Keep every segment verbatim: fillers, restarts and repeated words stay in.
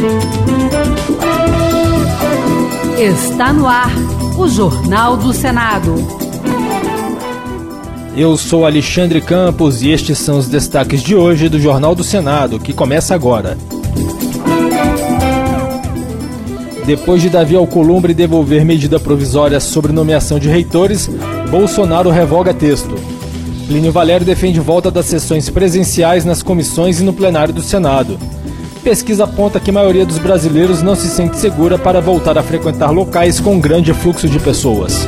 Está no ar o Jornal do Senado. Eu sou Alexandre Campos e estes são os destaques de hoje do Jornal do Senado, que começa agora. Depois de Davi Alcolumbre devolver medida provisória sobre nomeação de reitores, Bolsonaro revoga texto. Plínio Valério defende volta das sessões presenciais nas comissões e no plenário do Senado. Pesquisa aponta que a maioria dos brasileiros não se sente segura para voltar a frequentar locais com grande fluxo de pessoas.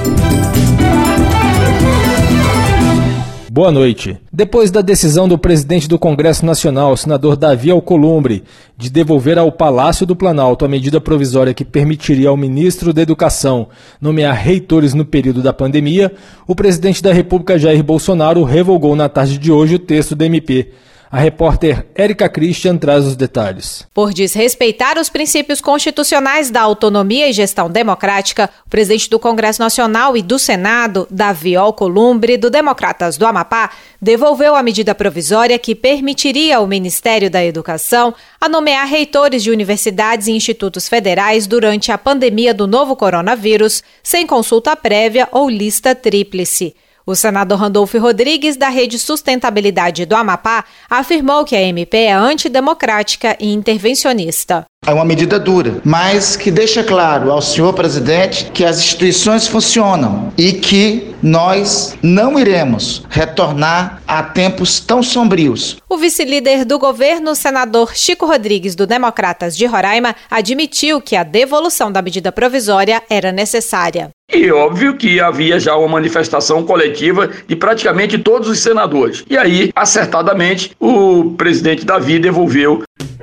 Boa noite. Depois da decisão do presidente do Congresso Nacional, senador Davi Alcolumbre, de devolver ao Palácio do Planalto a medida provisória que permitiria ao ministro da Educação nomear reitores no período da pandemia, o presidente da República, Jair Bolsonaro, revogou na tarde de hoje o texto da M P. A repórter Érica Christian traz os detalhes. Por desrespeitar os princípios constitucionais da autonomia e gestão democrática, o presidente do Congresso Nacional e do Senado, Davi Alcolumbre, do Democratas do Amapá, devolveu a medida provisória que permitiria ao Ministério da Educação a nomear reitores de universidades e institutos federais durante a pandemia do novo coronavírus, sem consulta prévia ou lista tríplice. O senador Randolfo Rodrigues, da Rede Sustentabilidade do Amapá, afirmou que a M P é antidemocrática e intervencionista. É uma medida dura, mas que deixa claro ao senhor presidente que as instituições funcionam e que nós não iremos retornar a tempos tão sombrios. O vice-líder do governo, senador Chico Rodrigues, do Democratas de Roraima, admitiu que a devolução da medida provisória era necessária. E óbvio que havia já uma manifestação coletiva de praticamente todos os senadores. E aí, acertadamente, o presidente Davi devolveu.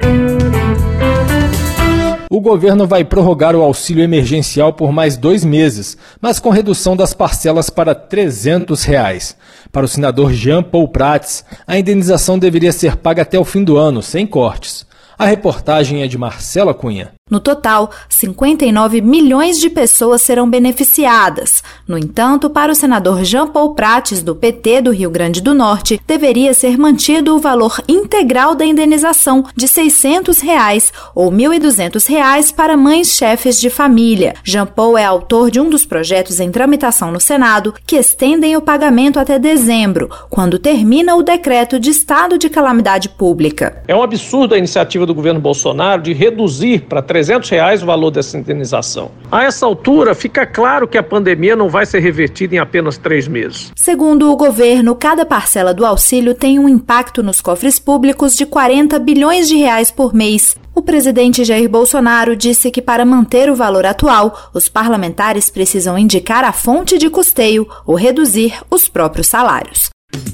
O governo vai prorrogar o auxílio emergencial por mais dois meses, mas com redução das parcelas para trezentos reais. Para o senador Jean Paul Prats, a indenização deveria ser paga até o fim do ano, sem cortes. A reportagem é de Marcela Cunha. No total, cinquenta e nove milhões de pessoas serão beneficiadas. No entanto, para o senador Jean Paul Prats, do P T do Rio Grande do Norte, deveria ser mantido o valor integral da indenização de seiscentos reais ou mil e duzentos reais para mães chefes de família. Jean Paul é autor de um dos projetos em tramitação no Senado que estendem o pagamento até dezembro, quando termina o decreto de estado de calamidade pública. É um absurdo a iniciativa do governo Bolsonaro de reduzir para trezentos reais o valor dessa indenização. A essa altura, fica claro que a pandemia não vai ser revertida em apenas três meses. Segundo o governo, cada parcela do auxílio tem um impacto nos cofres públicos de quarenta bilhões de reais por mês. O presidente Jair Bolsonaro disse que para manter o valor atual, os parlamentares precisam indicar a fonte de custeio ou reduzir os próprios salários.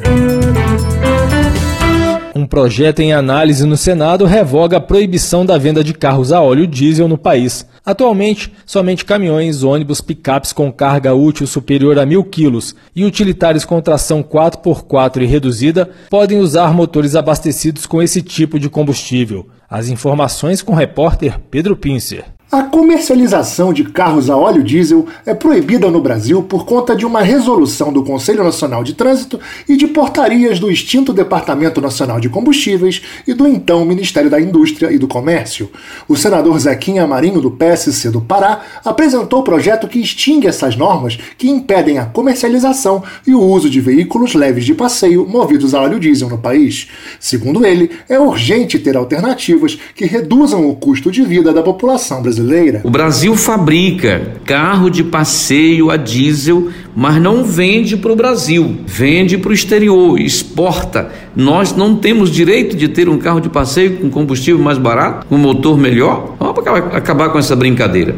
Um projeto em análise no Senado revoga a proibição da venda de carros a óleo diesel no país. Atualmente, somente caminhões, ônibus, picapes com carga útil superior a mil quilos e utilitários com tração quatro por quatro e reduzida podem usar motores abastecidos com esse tipo de combustível. As informações com o repórter Pedro Pincer. A comercialização de carros a óleo diesel é proibida no Brasil por conta de uma resolução do Conselho Nacional de Trânsito e de portarias do extinto Departamento Nacional de Combustíveis e do então Ministério da Indústria e do Comércio. O senador Zequinha Marinho, do P S C do Pará, apresentou o projeto que extingue essas normas que impedem a comercialização e o uso de veículos leves de passeio movidos a óleo diesel no país. Segundo ele, é urgente ter alternativas que reduzam o custo de vida da população brasileira. O Brasil fabrica carro de passeio a diesel, mas não vende para o Brasil, vende para o exterior, exporta. Nós não temos direito de ter um carro de passeio com combustível mais barato, com motor melhor? Vamos acabar com essa brincadeira.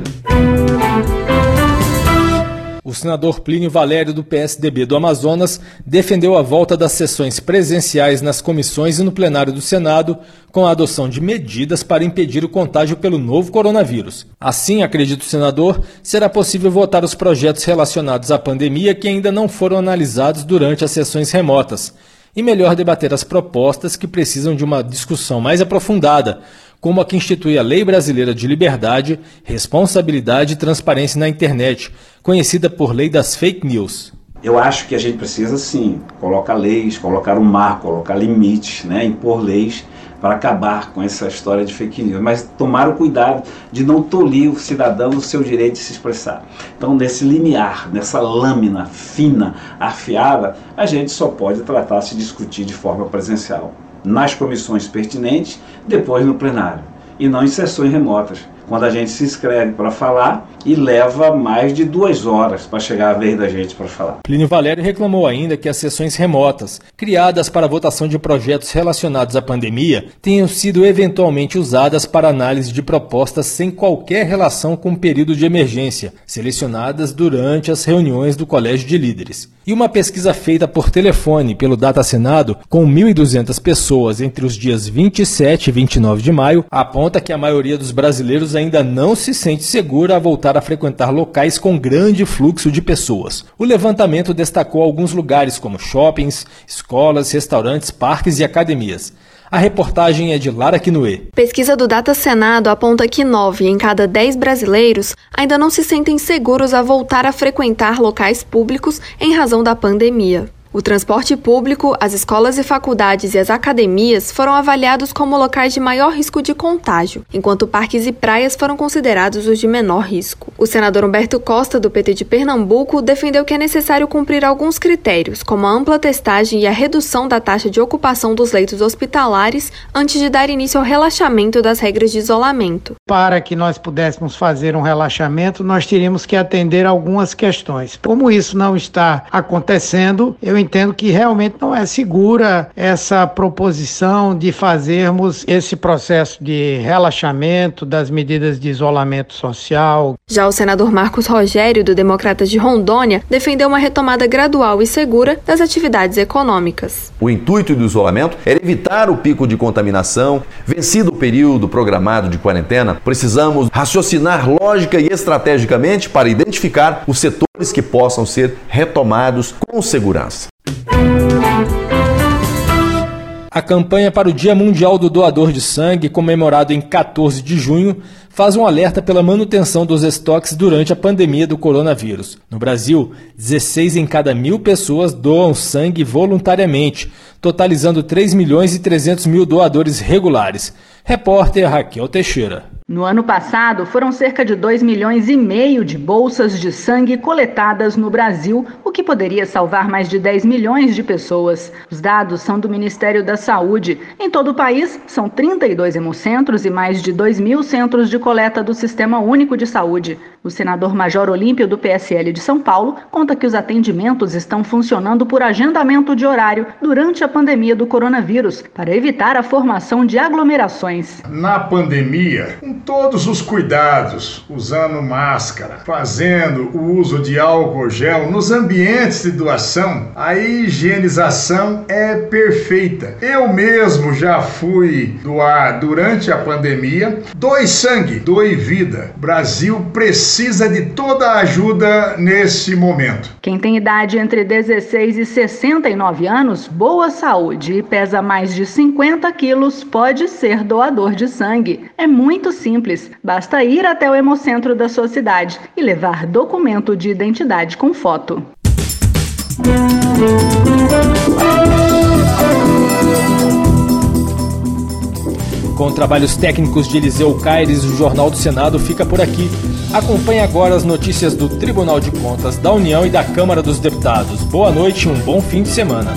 O senador Plínio Valério, do P S D B do Amazonas, defendeu a volta das sessões presenciais nas comissões e no plenário do Senado, com a adoção de medidas para impedir o contágio pelo novo coronavírus. Assim, acredita o senador, será possível votar os projetos relacionados à pandemia que ainda não foram analisados durante as sessões remotas, e melhor debater as propostas que precisam de uma discussão mais aprofundada, como a que institui a Lei Brasileira de Liberdade, Responsabilidade e Transparência na Internet, conhecida por Lei das Fake News. Eu acho que a gente precisa, sim, colocar leis, colocar um marco, colocar limites, né, impor leis para acabar com essa história de fake news, mas tomaram cuidado de não tolir o cidadão no seu direito de se expressar. Então, nesse limiar, nessa lâmina fina, afiada, a gente só pode tratar, se discutir de forma presencial, nas comissões pertinentes, depois no plenário, e não em sessões remotas, quando a gente se inscreve para falar e leva mais de duas horas para chegar a vez da gente para falar. Plínio Valério reclamou ainda que as sessões remotas, criadas para a votação de projetos relacionados à pandemia, tenham sido eventualmente usadas para análise de propostas sem qualquer relação com o período de emergência, selecionadas durante as reuniões do Colégio de Líderes. E uma pesquisa feita por telefone pelo Data Senado, com mil e duzentas pessoas entre os dias vinte e sete e vinte e nove de maio, aponta que a maioria dos brasileiros ainda não se sente segura a voltar a frequentar locais com grande fluxo de pessoas. O levantamento destacou alguns lugares como shoppings, escolas, restaurantes, parques e academias. A reportagem é de Lara Quinoé. Pesquisa do Data Senado aponta que nove em cada dez brasileiros ainda não se sentem seguros a voltar a frequentar locais públicos em razão da pandemia. O transporte público, as escolas e faculdades e as academias foram avaliados como locais de maior risco de contágio, enquanto parques e praias foram considerados os de menor risco. O senador Humberto Costa, do P T de Pernambuco, defendeu que é necessário cumprir alguns critérios, como a ampla testagem e a redução da taxa de ocupação dos leitos hospitalares antes de dar início ao relaxamento das regras de isolamento. Para que nós pudéssemos fazer um relaxamento, nós teríamos que atender algumas questões. Como isso não está acontecendo, eu entendo que realmente não é segura essa proposição de fazermos esse processo de relaxamento das medidas de isolamento social. Já o senador Marcos Rogério, do Democratas de Rondônia, defendeu uma retomada gradual e segura das atividades econômicas. O intuito do isolamento era evitar o pico de contaminação. Vencido o período programado de quarentena, precisamos raciocinar lógica e estrategicamente para identificar os setores que possam ser retomados com segurança. A campanha para o Dia Mundial do Doador de Sangue, comemorado em quatorze de junho, faz um alerta pela manutenção dos estoques durante a pandemia do coronavírus. No Brasil, dezesseis em cada mil pessoas doam sangue voluntariamente, totalizando três milhões e trezentos mil doadores regulares. Repórter Raquel Teixeira. No ano passado, foram cerca de dois milhões e meio de bolsas de sangue coletadas no Brasil, o que poderia salvar mais de dez milhões de pessoas. Os dados são do Ministério da Saúde. Em todo o país, são trinta e dois hemocentros e mais de dois mil centros de coleta do Sistema Único de Saúde. O senador Major Olímpio, do P S L de São Paulo, conta que os atendimentos estão funcionando por agendamento de horário durante a pandemia do coronavírus, para evitar a formação de aglomerações. Na pandemia, com todos os cuidados, usando máscara, fazendo o uso de álcool gel nos ambientes de doação, a higienização é perfeita. Eu mesmo já fui doar durante a pandemia. Doe sangue, doe vida. O Brasil precisa de toda a ajuda nesse momento. Quem tem idade entre dezesseis e sessenta e nove anos, boa saúde e pesa mais de cinquenta quilos pode ser doador de sangue. É muito simples, basta ir até o hemocentro da sua cidade e levar documento de identidade com foto. Com trabalhos técnicos de Eliseu Caires, o Jornal do Senado fica por aqui. Acompanhe agora as notícias do Tribunal de Contas da União e da Câmara dos Deputados. Boa noite e um bom fim de semana.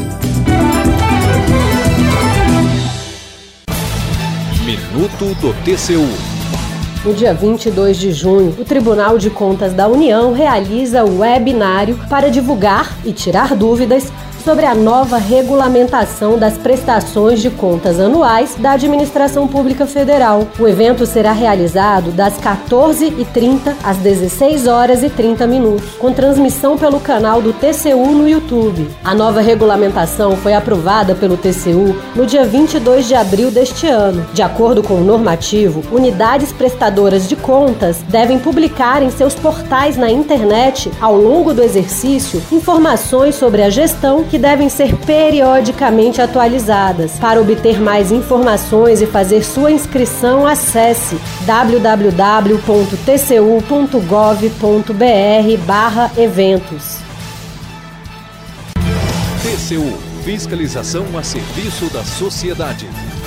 Minuto do T C U. No dia vinte e dois de junho, o Tribunal de Contas da União realiza o webinário para divulgar e tirar dúvidas sobre a nova regulamentação das prestações de contas anuais da Administração Pública Federal. O evento será realizado das quatorze e trinta às dezesseis horas e trinta minutos, com transmissão pelo canal do T C U no YouTube. A nova regulamentação foi aprovada pelo T C U no dia vinte e dois de abril deste ano. De acordo com o normativo, unidades prestadoras de contas devem publicar em seus portais na internet, ao longo do exercício, informações sobre a gestão que devem ser periodicamente atualizadas. Para obter mais informações e fazer sua inscrição, acesse w w w ponto t c u ponto gov ponto b r barra eventos. T C U, fiscalização a serviço da sociedade.